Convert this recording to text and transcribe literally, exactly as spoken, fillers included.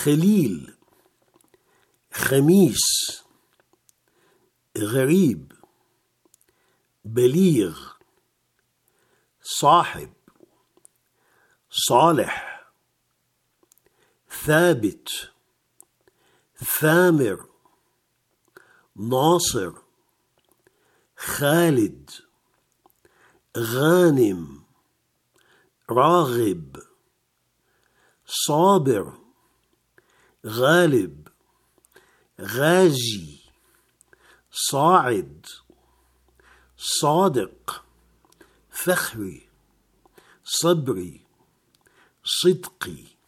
خليل، خميس، غريب، بليغ، صاحب، صالح، ثابت، ثامر، ناصر، خالد، غانم، راغب، صابر، غالب، غازي، صاعد، صادق، فخري، صبري، صدقي.